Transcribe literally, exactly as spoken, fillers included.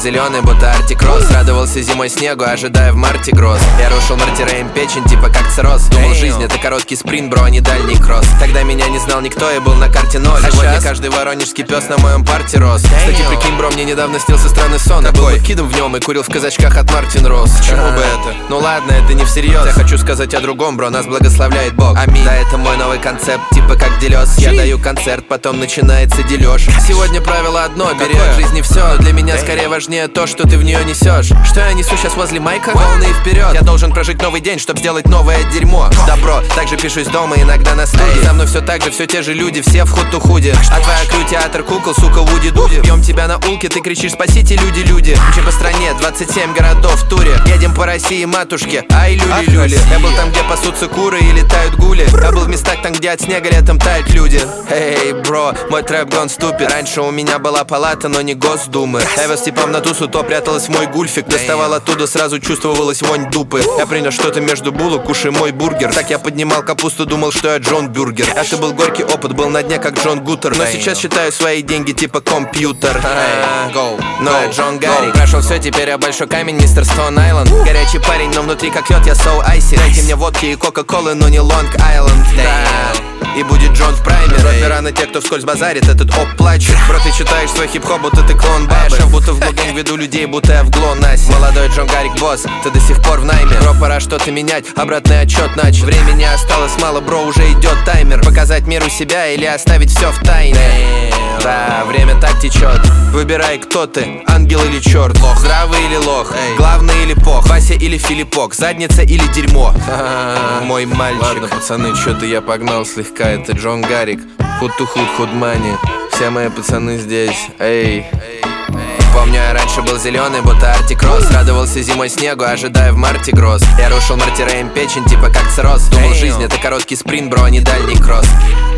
зеленый, будто Артик Рос. Радовался зимой снегу, ожидая в марте гроз. Я рушил мартиреем печень, типа как цирроз. Думал, жизнь это короткий спринт, бро, а не дальний кросс. Тогда меня не знал никто, я был на карте ноль. А сегодня каждый воронежский пес на моем парте рос. Кстати, прикинь, бро, мне недавно снился странный сон. Я был кидом в нем и курил в казачках от Мартин Рос. Чему бы это? Ну ладно, это не всерьез. Я хочу сказать о другом, бро, нас благословляет Бог. Аминь. Да, это мой новый концепт, типа как делёс. Я даю концерт, потом начинается делёж. Сегодня правило одно, бери от жизни все. Но для меня скорее важнее то, что ты в нее несешь. Что я несу сейчас возле майка? Волны вперед. Я должен прожить новый день, чтобы сделать новое дерьмо. Добро, также пишусь дома, иногда на студии. За мной все так же, все те же люди, все в худ-ту-худе. А твоя крю театр кукол, сука, Вуди-Дуди. Бьем тебя на улке, ты кричишь: спасите, люди, люди. Мчим по стране, двадцать семь городов в туре. Едем по России, матушке, ай, люли-люли. Я был там, где пасутся куры и летают гули. Я был в местах там, где от снега летом тают люди. Эй, бро, мой трэп гон ступит. Раньше у меня была палата, но не Госдумы. Я вез типом на тусу, то пряталась в мой гульфик. Доставал оттуда, сразу чувствовалась вонь дупы. Я принес что-то между булок, кушай мой бургер. Так я поднимал капусту, думал, что я Джон Бюргер. Это был горький опыт, был на дне, как Джон Гутер. Но сейчас считаю свои деньги типа компьютер. Но я Джон Гаррик. Прошел все, теперь я большой камень, мистер Стоун Айленд. Горячий парень, но внутри как лед, я соу айси. Дайте мне водки и кока-колы, но не Лонг Айленд. И будет Джон в прайме. Ропера на те, кто вскользь базарит, этот оп плачет. Бро, ты читаешь свой хип-хоп, будто ты клон бабы. Я будто в глубин веду людей, будто я в ГЛОНАСС. Молодой Джон Гаррик босс, ты до сих пор в найме. Бро, пора что-то менять, обратный отчет нач. Времени осталось мало, бро, уже идет таймер. Показать миру себя или оставить все в тайне. Да, время так течет. Выбирай, кто ты, ангел или черт. Лох, здравый или лох, главный или пох, Вася или Филиппок, задница или дерьмо. Мой мальчик. Ладно, пацаны, что-то я погнал слегка. Это Джон Гаррик, худ-ту-худ, худ-мани. Все мои пацаны здесь, эй. Помню, я раньше был зеленый, будто Артик Рос. Радовался зимой снегу, ожидая в марте гроз. Я рушил мартиреем печень, типа как цирроз. Думал, жизнь это короткий спринт, бро, а не дальний кросс.